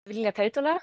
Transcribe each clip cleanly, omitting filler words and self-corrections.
Evelina Peltola.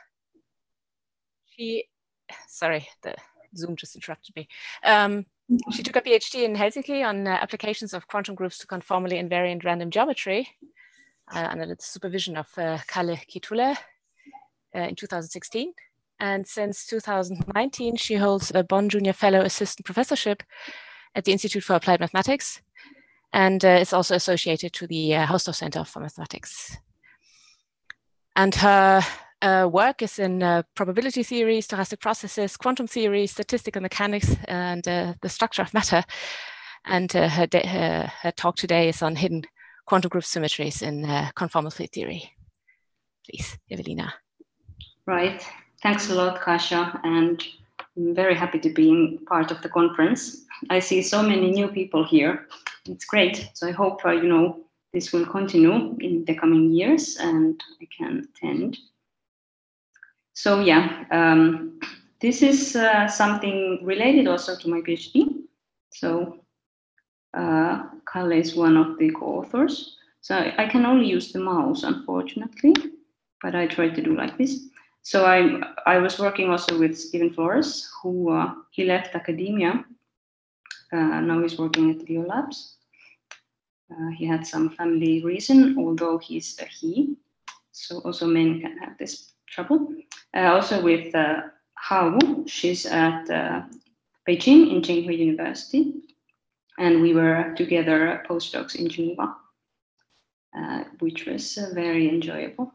Sorry, the Zoom just interrupted me. She took a PhD in Helsinki on applications of quantum groups to conformally invariant random geometry under the supervision of Kalle Kitula in 2016. And since 2019, she holds a Bonn Junior Fellow Assistant Professorship at the Institute for Applied Mathematics, and is also associated to the Hausdorff Center for Mathematics. And her work is in probability theory, stochastic processes, quantum theory, statistical mechanics, and the structure of matter. And her talk today is on hidden quantum group symmetries in conformal field theory. Please, Evelina. Right. Thanks a lot, Kasia, and I'm very happy to be part of the conference. I see so many new people here. It's great. So I hope this will continue in the coming years and I can attend. So yeah, this is something related also to my PhD. So Kalle is one of the co-authors. So I can only use the mouse, unfortunately, but I try to do like this. So I was working also with Stephen Flores, who he left academia. Now he's working at Leo Labs. He had some family reason, although he's a he. So also men can have this trouble. Also with Hao, she's at Beijing in Tsinghua University. And we were together postdocs in Geneva, which was very enjoyable.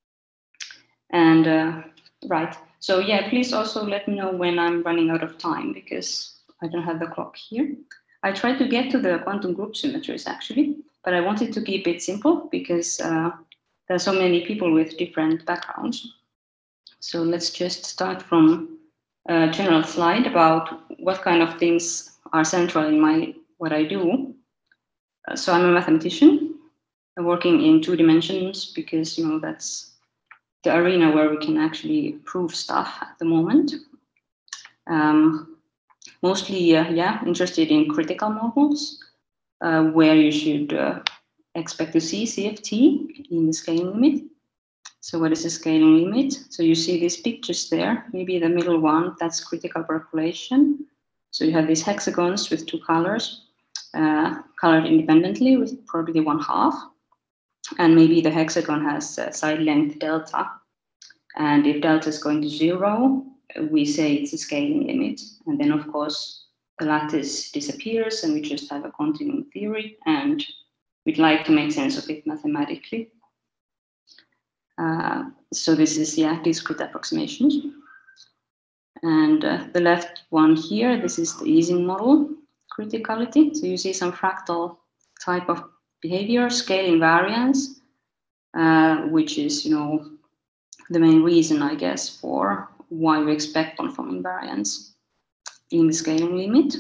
And right, so yeah, please also let me know when I'm running out of time because I don't have the clock here. I tried to get to the quantum group symmetries actually, but I wanted to keep it simple because there are so many people with different backgrounds. So let's just start from a general slide about what kind of things are central in what I do. So I'm a mathematician working in 2 dimensions because that's the arena where we can actually prove stuff at the moment. Mostly, interested in critical models, where you should expect to see CFT in the scaling limit. So what is the scaling limit? So you see these pictures there, maybe the middle one, that's critical percolation. So you have these hexagons with 2 colors, colored independently with probably 1/2. And maybe the hexagon has side length delta. And if delta is going to 0, we say it's a scaling limit. And then, of course, the lattice disappears and we just have a continuum theory. And we'd like to make sense of it mathematically. So this is, discrete approximations. And the left one here, this is the Ising model criticality. So you see some fractal type of behavior, scale invariance, which is, the main reason, I guess, for why we expect conformal invariance in the scaling limit.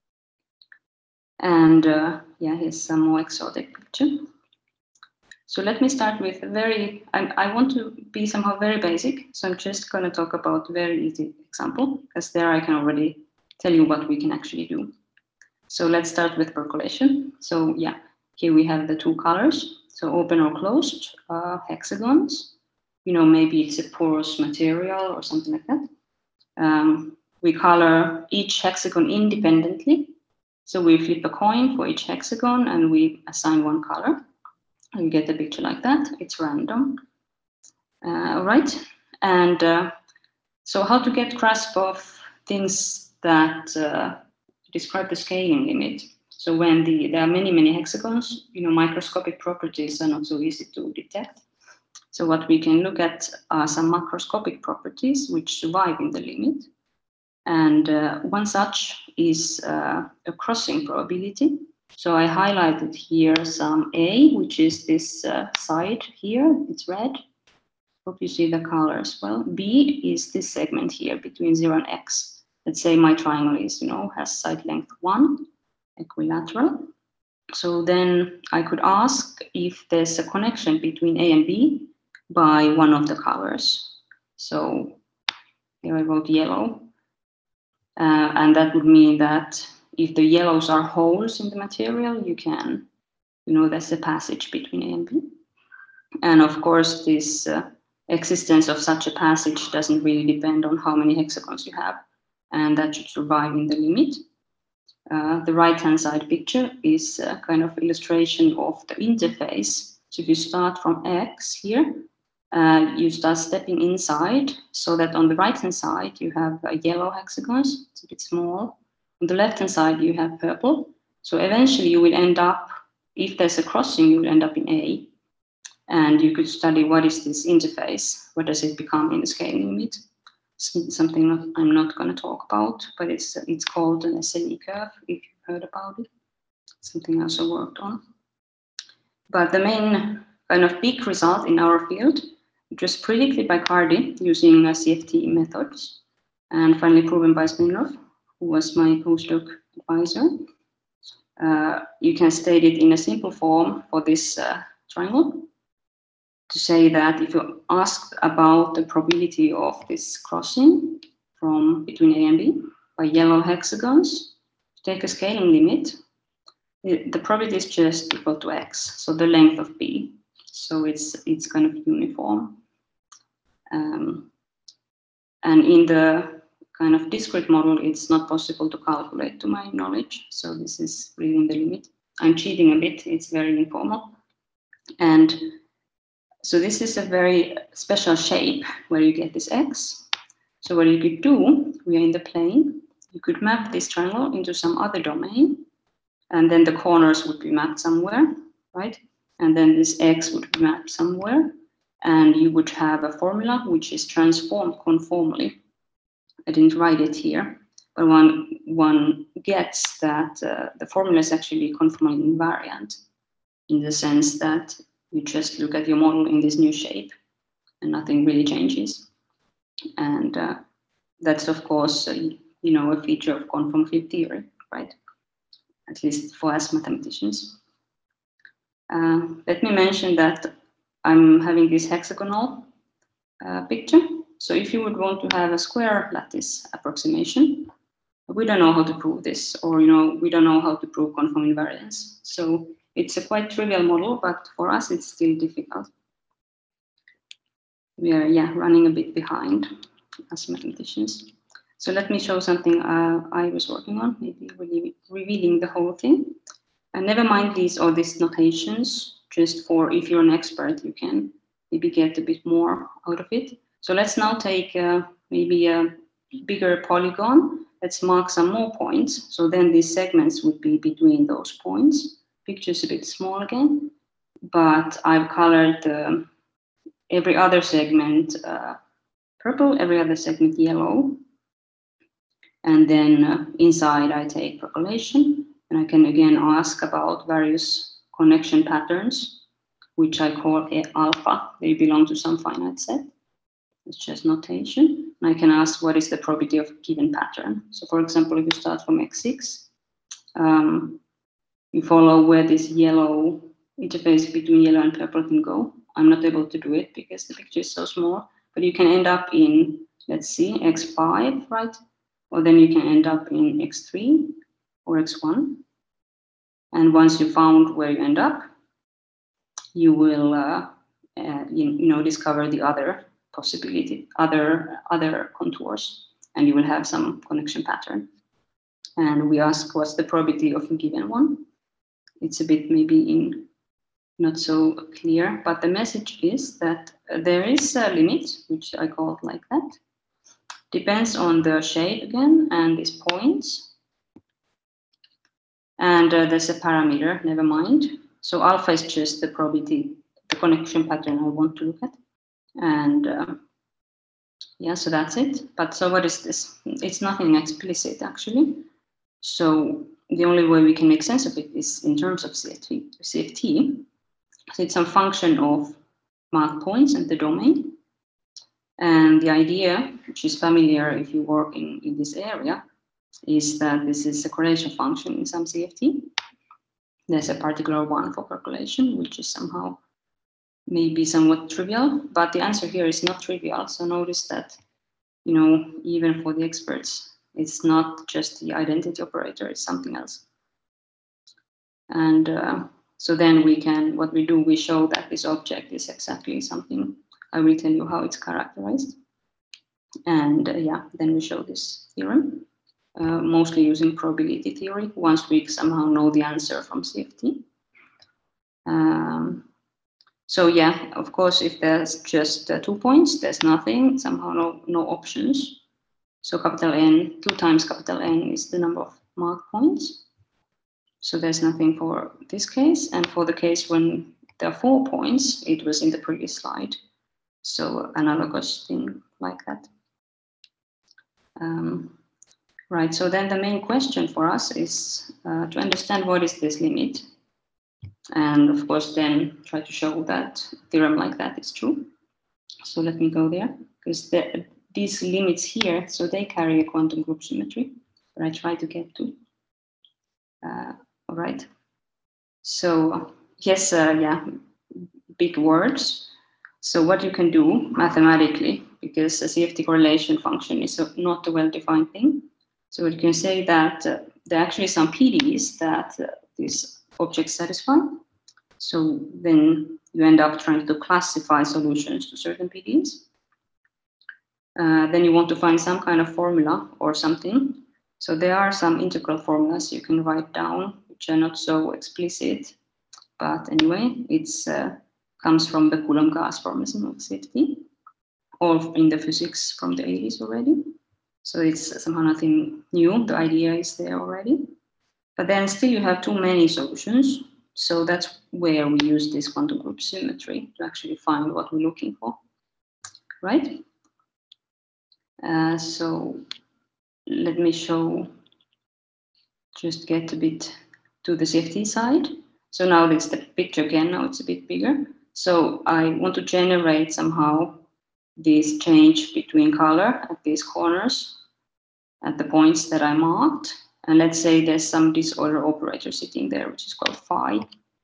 And here's some more exotic picture. So let me start with I want to be somehow very basic. So I'm just going to talk about a very easy example, because there I can already tell you what we can actually do. So let's start with percolation. So here we have the 2 colors. So open or closed hexagons. Maybe it's a porous material or something like that. We color each hexagon independently. So we flip a coin for each hexagon and we assign 1 color. And you get a picture like that. It's random. Right? And so how to get grasp of things that describe the scaling limit. So when there are many hexagons, microscopic properties are not so easy to detect. So what we can look at are some macroscopic properties which survive in the limit. And one such is a crossing probability. So I highlighted here some A, which is this side here, it's red. Hope you see the color as well. B is this segment here between 0 and X. Let's say my triangle is, has side length 1, equilateral. So then I could ask if there's a connection between A and B by one of the colors. So here I wrote yellow. And that would mean that if the yellows are holes in the material, you can, there's a passage between A and B. And of course, this existence of such a passage doesn't really depend on how many hexagons you have, and that should survive in the limit. The right-hand side picture is a kind of illustration of the interface. So if you start from X here, you start stepping inside, so that on the right-hand side you have yellow hexagons, it's a bit small. On the left-hand side you have purple. So eventually you will end up, if there's a crossing, you will end up in A. And you could study what is this interface, what does it become in the scaling limit. Something I'm not going to talk about, but it's called an SNE curve, if you've heard about it. Something I also worked on. But the main kind of big result in our field, it was predicted by Cardy using CFT methods, and finally proven by Smirnov, who was my postdoc advisor. You can state it in a simple form for this triangle, to say that if you ask about the probability of this crossing from between A and B by yellow hexagons, take a scaling limit, the probability is just equal to X, so the length of B. So it's kind of uniform. And in the kind of discrete model, it's not possible to calculate, to my knowledge. So this is within the limit. I'm cheating a bit, it's very informal. And so this is a very special shape where you get this X. So what you could do, we are in the plane, you could map this triangle into some other domain, and then the corners would be mapped somewhere, right? And then this X would be mapped somewhere, and you would have a formula which is transformed conformally. I didn't write it here, but one gets that the formula is actually conformally invariant, in the sense that you just look at your model in this new shape and nothing really changes. And that's, of course, you know, a feature of conformal field theory, right? At least for us mathematicians. Let me mention that I'm having this hexagonal picture. So if you would want to have a square lattice approximation, we don't know how to prove this, or, you know, we don't know how to prove conformal invariance. So it's a quite trivial model, but for us it's still difficult. We are, yeah, running a bit behind as mathematicians. So let me show something I was working on, maybe really revealing the whole thing. And never mind these notations, just for if you're an expert, you can maybe get a bit more out of it. So let's now take maybe a bigger polygon. Let's mark some more points. So then these segments would be between those points. Picture's a bit small again, but I've colored every other segment purple, every other segment yellow. And then inside I take percolation, and I can again ask about various connection patterns, which I call alpha. They belong to some finite set. It's just notation. And I can ask what is the probability of a given pattern. So for example, if you start from X6, you follow where this yellow interface between yellow and purple can go. I'm not able to do it because the picture is so small, but you can end up in, let's see, X5, right? Or then you can end up in X3 or X1. And once you found where you end up, you will, you know, discover the other possibility, other contours, and you will have some connection pattern. And we ask what's the probability of a given one. It's a bit maybe not so clear, but the message is that there is a limit, which I call it like that. Depends on the shape again and these points. And there's a parameter, never mind. So alpha is just the probability, the connection pattern I want to look at. And yeah, so that's it. But so what is this? It's nothing explicit actually. So the only way we can make sense of it is in terms of CFT. So it's some function of marked points and the domain. And the idea, which is familiar if you work in this area, is that this is a correlation function in some CFT. There's a particular one for percolation, which is somehow maybe somewhat trivial, but the answer here is not trivial. So notice that, you know, even for the experts, it's not just the identity operator, it's something else. And so then we can, what we do, we show that this object is exactly something I will tell you how it's characterized. And yeah, then we show this theorem, mostly using probability theory, once we somehow know the answer from CFT. So yeah, of course, if there's just 2 points, there's nothing, somehow no options. So capital N, 2 times capital N is the number of marked points. So there's nothing for this case. And for the case when there are 4 points, it was in the previous slide. So analogous thing like that. Right, so then the main question for us is to understand what is this limit. And of course, then try to show that a theorem like that is true. So let me go there, because these limits here, so they carry a quantum group symmetry, that I try to get to. All right. So yes, yeah, big words. So what you can do mathematically, because a CFT correlation function is not a well-defined thing. So you can say that there are actually some PDEs that these objects satisfy. So then you end up trying to classify solutions to certain PDEs. Then you want to find some kind of formula or something. So there are some integral formulas you can write down, which are not so explicit. But anyway, it's comes from the Coulomb-Gas formalism of CFT, or in the physics from the 80s already. So it's somehow nothing new. The idea is there already. But then still you have too many solutions. So that's where we use this quantum group symmetry to actually find what we're looking for, right? So let me show, just get a bit to the CFT side. So now it's the picture again, now it's a bit bigger. So I want to generate somehow this change between color at these corners at the points that I marked. And let's say there's some disorder operator sitting there, which is called phi.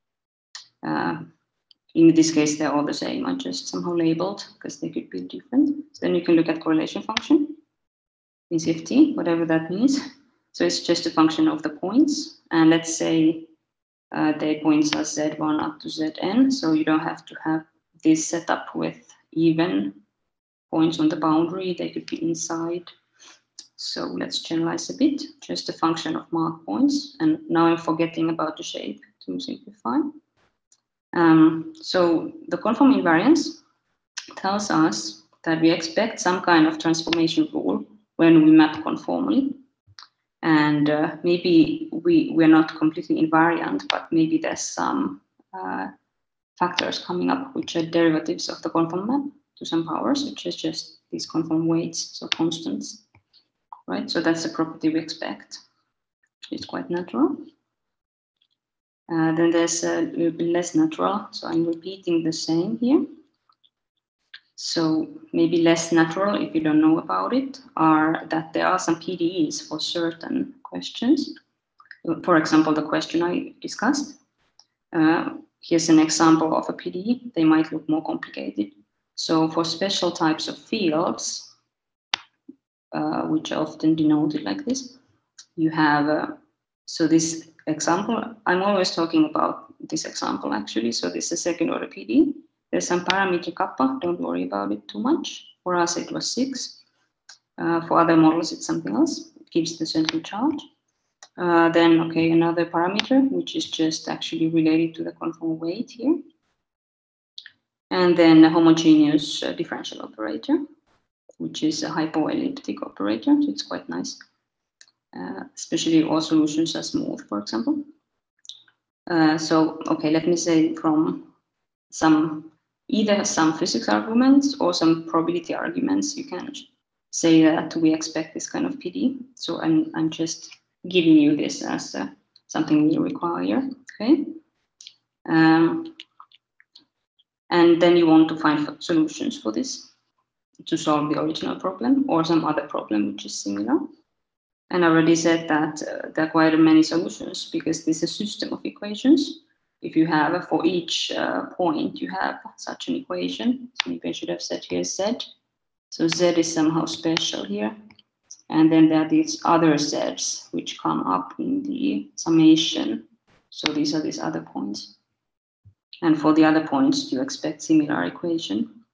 In this case, they're all the same. I just somehow labeled because they could be different. So then you can look at correlation function in CFT, whatever that means. So it's just a function of the points. And let's say the points are Z1 up to Zn. So you don't have to have this set up with even points on the boundary. They could be inside. So let's generalize a bit, just a function of marked points. And now I'm forgetting about the shape to simplify. So the conform invariance tells us that we expect some kind of transformation rule when we map conformally. And maybe we're not completely invariant, but maybe there's some factors coming up which are derivatives of the conform map to some powers, which is just these conform weights, so constants, right? So that's the property we expect. It's quite natural. Then there's a little bit less natural, so I'm repeating the same here. So maybe less natural, if you don't know about it, are that there are some PDEs for certain questions. For example, the question I discussed. Here's an example of a PDE. They might look more complicated. So for special types of fields, which are often denoted like this, you have, so this example, I'm always talking about this example actually. So this is a second order PDE. There's some parameter kappa, don't worry about it too much. For us, it was 6. For other models, it's something else. It gives the central charge. Then, okay, another parameter, which is just actually related to the conform weight here. And then a homogeneous differential operator, which is a hypoelliptic operator. So it's quite nice, especially all solutions are smooth, for example. So, okay, let me say from either some physics arguments or some probability arguments, you can say that we expect this kind of PD. So I'm just giving you this as something we require, okay? And then you want to find solutions for this to solve the original problem or some other problem which is similar. And I already said that there are quite many solutions because this is a system of equations. If you have, for each point, you have such an equation. So maybe I should have said here Z. So Z is somehow special here. And then there are these other Z's which come up in the summation. So these are these other points. And for the other points, you expect similar equation.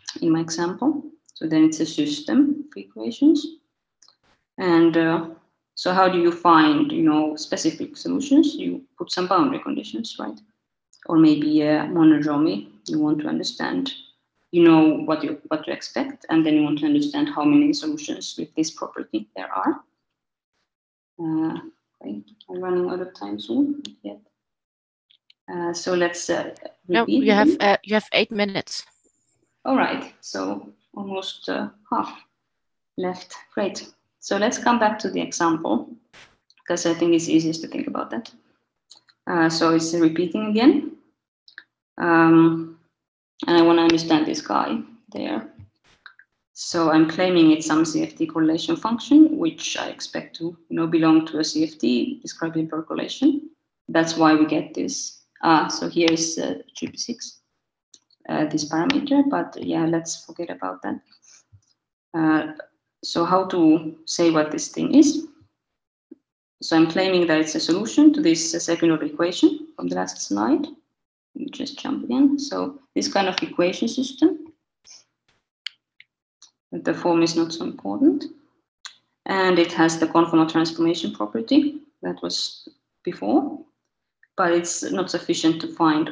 in my example. So then it's a system of equations. And so how do you find, specific solutions? You put some boundary conditions, right? Or maybe a monodromy. You want to understand, what you expect, and then you want to understand how many solutions with this property there are. Okay, I'm running out of time soon. Not yet. So let's repeat. No, you have 8 minutes. All right, so almost half left. Great. So let's come back to the example, because I think it's easiest to think about that. So it's repeating again. And I want to understand this guy there. So I'm claiming it's some CFT correlation function, which I expect to belong to a CFT describing percolation. That's why we get this. So here is GP6, this parameter, but yeah, let's forget about that. So how to say what this thing is? So I'm claiming that it's a solution to this second order equation from the last slide. Let me just jump again. So this kind of equation system, the form is not so important. And it has the conformal transformation property that was before, but it's not sufficient to find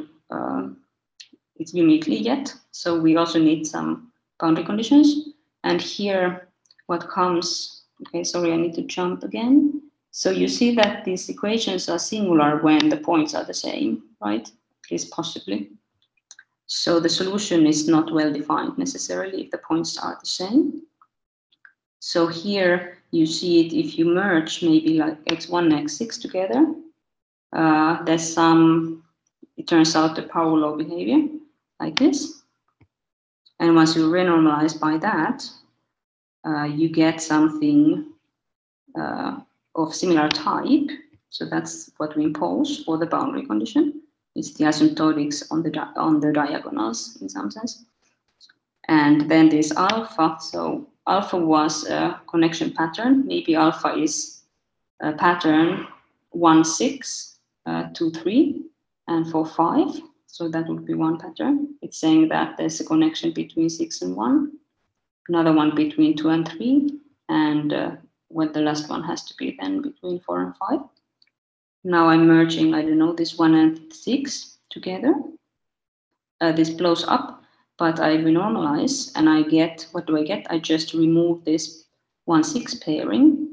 it uniquely yet. So we also need some boundary conditions. And here what comes, okay, sorry, I need to jump again. So you see that these equations are singular when the points are the same, right? At least possibly. So the solution is not well defined necessarily if the points are the same. So here you see it if you merge maybe like x1 and x6 together. There's some, it turns out, the power law behavior like this. And once you renormalize by that, you get something of similar type. So that's what we impose for the boundary condition. It's the asymptotics on the diagonals in some sense. And then this alpha. So alpha was a connection pattern. Maybe alpha is a pattern 1, 6, 2, 3, and 4, 5. So that would be one pattern. It's saying that there's a connection between 6 and 1, another one between 2 and 3, and what the last one has to be then between 4 and 5. Now I'm merging, I don't know, this 1 and 6 together. This blows up, but I renormalize and I get, what do I get? I just remove this 1, 6 pairing,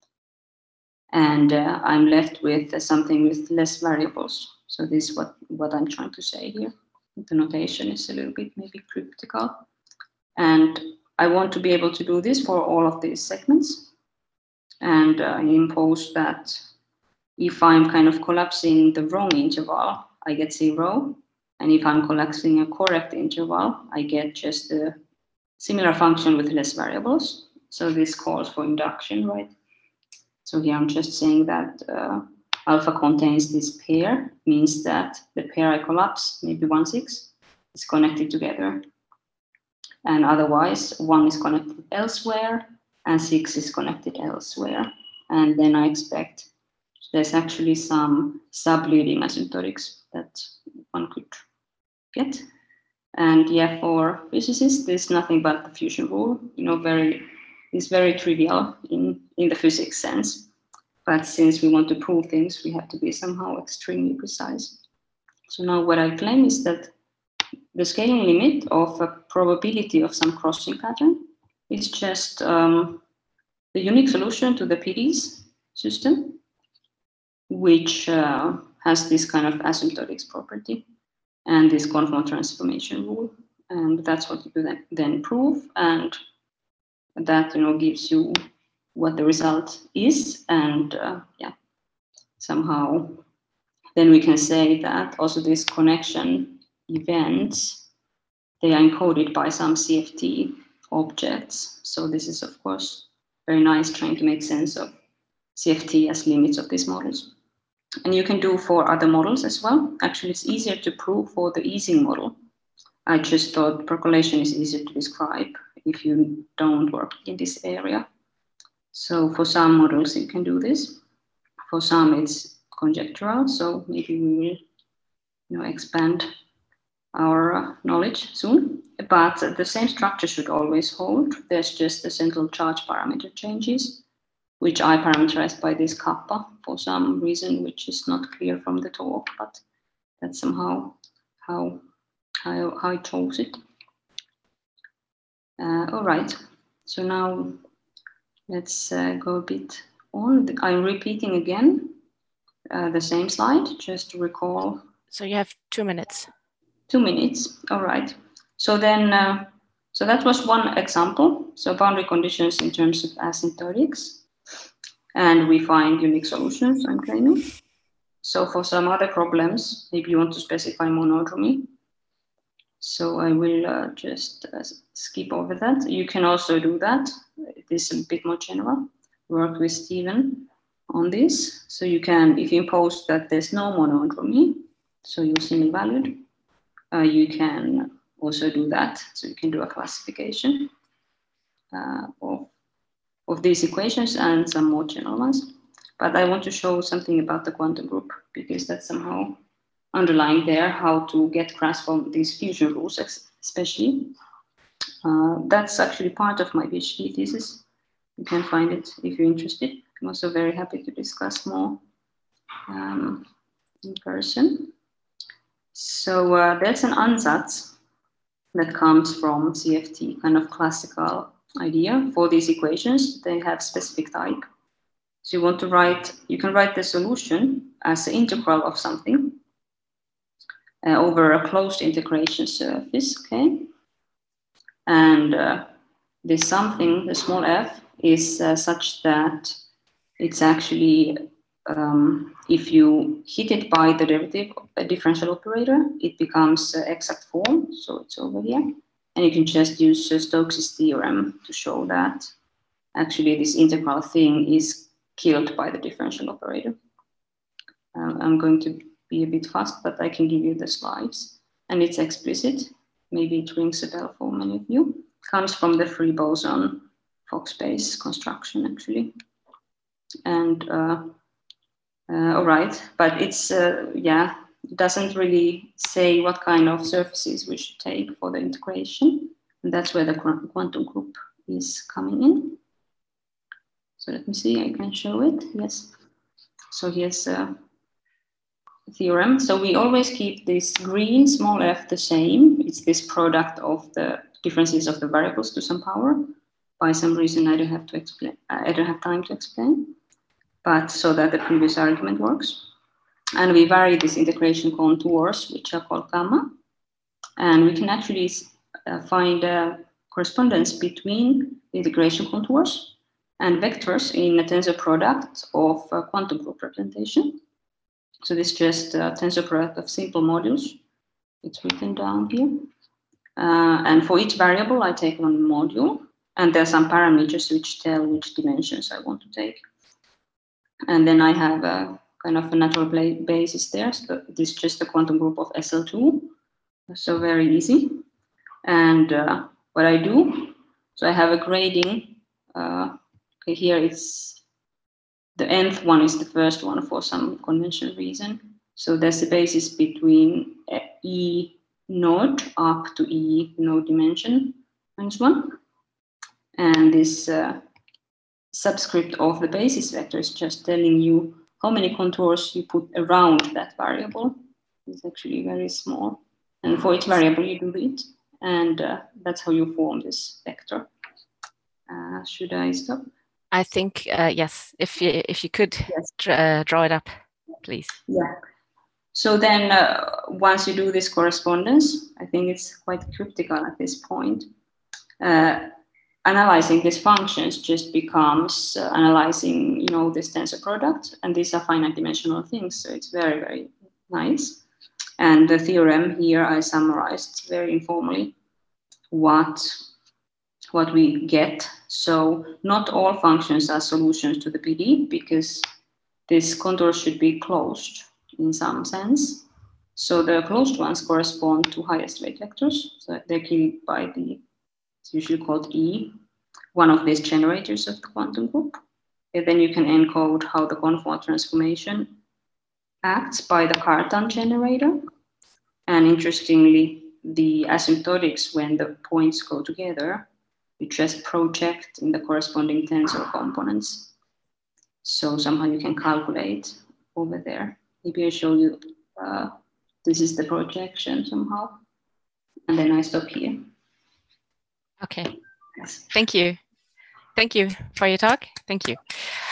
and I'm left with something with less variables. So this is what I'm trying to say here. The notation is a little bit maybe cryptical. And I want to be able to do this for all of these segments. And I impose that if I'm kind of collapsing the wrong interval, I get 0. And if I'm collapsing a correct interval, I get just a similar function with less variables. So this calls for induction, right? So here I'm just saying that alpha contains this pair, means that the pair I collapse, maybe 1, 6, is connected together. And otherwise, 1 is connected elsewhere, and 6 is connected elsewhere. And then I expect there's actually some subleading asymptotics that one could get. And yeah, for physicists, there's nothing but the fusion rule. It's very trivial in the physics sense. But since we want to prove things, we have to be somehow extremely precise. So now what I claim is that the scaling limit of a probability of some crossing pattern is just the unique solution to the PDEs system, which has this kind of asymptotics property and this conformal transformation rule. And that's what you then prove. And that gives you what the result is. And yeah, somehow then we can say that also these connection events, they are encoded by some CFT objects. So this is, of course, very nice trying to make sense of CFT as limits of these models. And you can do for other models as well. Actually, it's easier to prove for the Ising model. I just thought percolation is easier to describe if you don't work in this area. So for some models, you can do this. For some, it's conjectural. So maybe we will expand our knowledge soon. But the same structure should always hold. There's just the central charge parameter changes, which I parameterized by this kappa for some reason, which is not clear from the talk, but that's somehow how I chose it. All right, so now let's go a bit on. I'm repeating again the same slide, just to recall. So you have 2 minutes. 2 minutes, all right. So then, so that was one example. So boundary conditions in terms of asymptotics. And we find unique solutions, I'm claiming. So for some other problems, maybe you want to specify monodromy. So I will just skip over that. You can also do that. It is a bit more general. Work with Stephen on this. So you can, if you impose that there's no monodromy, so you're semi-valued, you can also do that. So you can do a classification of these equations and some more general ones. But I want to show something about the quantum group, because that's somehow underlying there, how to get grasp on these fusion rules, especially. That's actually part of my PhD thesis. You can find it if you're interested. I'm also very happy to discuss more in person. So there's an ansatz that comes from CFT, kind of classical idea for these equations. They have specific type. So you want to write, you can write the solution as the integral of something over a closed integration surface, okay? And this something, the small f, is such that it's actually, if you hit it by the derivative of a differential operator, it becomes exact form, so it's over here. And you can just use Stokes' theorem to show that actually this integral thing is killed by the differential operator. I'm going to be a bit fast, but I can give you the slides. And it's explicit. Maybe it rings a bell for many of you. It comes from the free boson Fock space construction, actually. And all right, but it's, yeah, it doesn't really say what kind of surfaces we should take for the integration. And that's where the quantum group is coming in. So let me see, I can show it, yes. So here's a theorem. So we always keep this green small f the same. It's this product of the differences of the variables to some power. By some reason I don't have to explain, I don't have time to explain, but so that the previous argument works. And we vary these integration contours, which are called gamma. And we can actually find a correspondence between the integration contours and vectors in a tensor product of a quantum group representation. So this is just a tensor product of simple modules. It's written down here. And for each variable, I take one module. And there are some parameters which tell which dimensions I want to take. And then I have a kind of a natural basis there. So this is just a quantum group of SL2. So very easy. And what I do, so I have a grading. Okay, here it's the nth one is the first one for some conventional reason. So there's a basis between E node up to E node dimension -1. And this subscript of the basis vector is just telling you how many contours you put around that variable. It's actually very small. And for each variable, you do it. And that's how you form this vector. Should I stop? I think, yes, if you could, yes, draw it up, please. Yeah. So then once you do this correspondence, I think it's quite cryptical at this point. Analyzing these functions just becomes analyzing, this tensor product, and these are finite dimensional things. So it's very, very nice. And the theorem here, I summarized very informally what we get. So not all functions are solutions to the PD, because this contour should be closed in some sense. So the closed ones correspond to highest weight vectors. So they're killed by the, it's usually called E, one of these generators of the quantum group. And then you can encode how the conformal transformation acts by the Cartan generator. And interestingly, the asymptotics when the points go together, you just project in the corresponding tensor components. So somehow you can calculate over there. Maybe I show you, this is the projection somehow. And then I stop here. Okay. Yes. Thank you. Thank you for your talk. Thank you.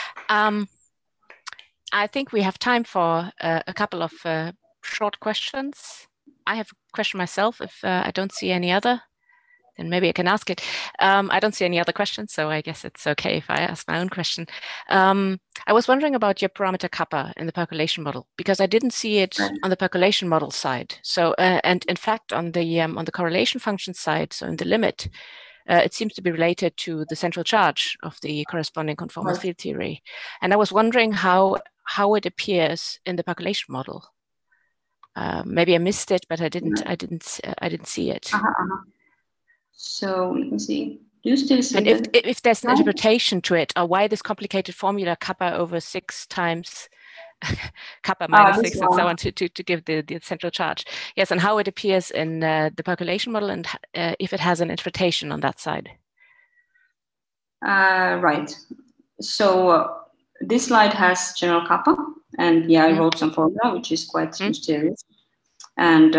I think we have time for a couple of short questions. I have a question myself. If I don't see any other, then maybe I can ask it. I don't see any other questions, so I guess it's okay if I ask my own question. I was wondering about your parameter kappa in the percolation model, because I didn't see it on the percolation model side. So, and in fact, on the correlation function side, so in the limit, it seems to be related to the central charge of the corresponding conformal field theory. And I was wondering how it appears in the percolation model. Maybe I missed it, but I didn't see it. So let me see. Do you still see? And if there's an interpretation to it, or why this complicated formula kappa over 6 times kappa minus 6 and so on to give the central charge. Yes, and how it appears in the percolation model, and if it has an interpretation on that side. Right. So this slide has general kappa, and yeah, I wrote some formula which is quite mysterious. And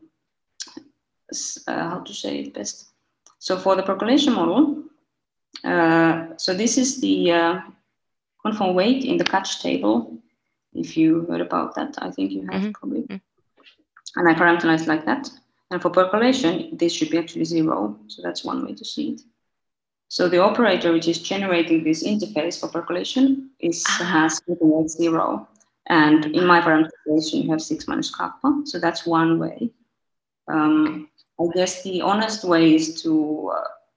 how to say it best? So for the percolation model, so this is the conform weight in the catch table. If you heard about that, I think you have probably. And I parameterize like that. And for percolation, this should be actually 0. So that's one way to see it. So the operator which is generating this interface for percolation has weight 0. And in my parameterization, you have 6 minus kappa. So that's one way. I guess the honest way is to,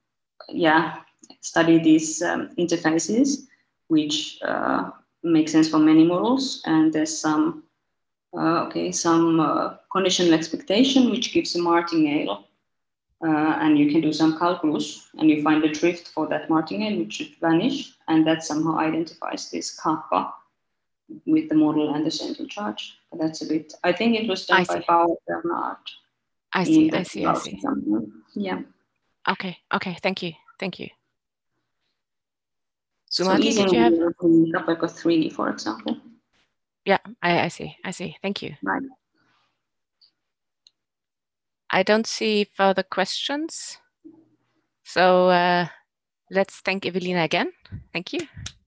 study these interfaces, which make sense for many models. And there's some, conditional expectation, which gives a martingale. And you can do some calculus, and you find the drift for that martingale, which should vanish. And that somehow identifies this kappa with the model and the central charge. But that's a bit, I think it was done by Paul Bernard. I see. Yeah. Okay. Thank you. So did you have Kappa 3, for example? Yeah, I see. Thank you. Right. I don't see further questions. So let's thank Evelina again. Thank you.